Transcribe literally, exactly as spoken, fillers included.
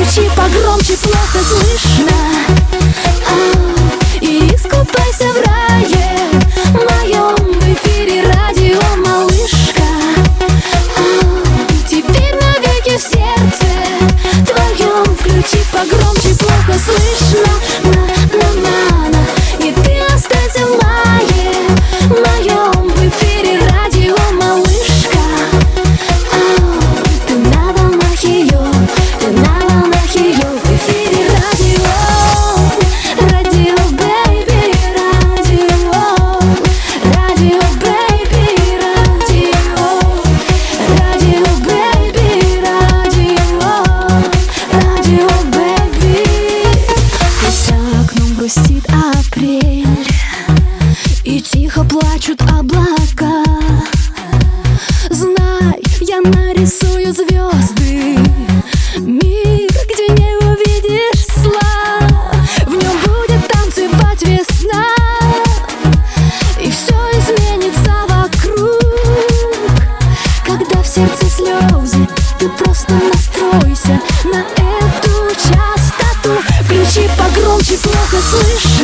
Включи погромче, плохо слышно. а, И искупайся в рае, в моем эфире радио малышка. а, Теперь навеки в сердце твоем. Включи погромче, плохо слышно. На-на-на-на. И ты останься в мае, в моем эфире радио малышка. а, Ты на волнах ее, ты на волнах ее в эфире радио. Радио, бэйби, радио. Радио, бэйби, радио. Радио, бэйби, радио. Радио, бэйби. Пусть за окном грустит апрель и тихо плачут облака. Знай, я нарисую звезды, мир, где не увидишь зла. В нем будет танцевать весна, и все изменится вокруг. Когда в сердце слезы, ты просто настройся на эту частоту. Включи погромче, плохо слышно.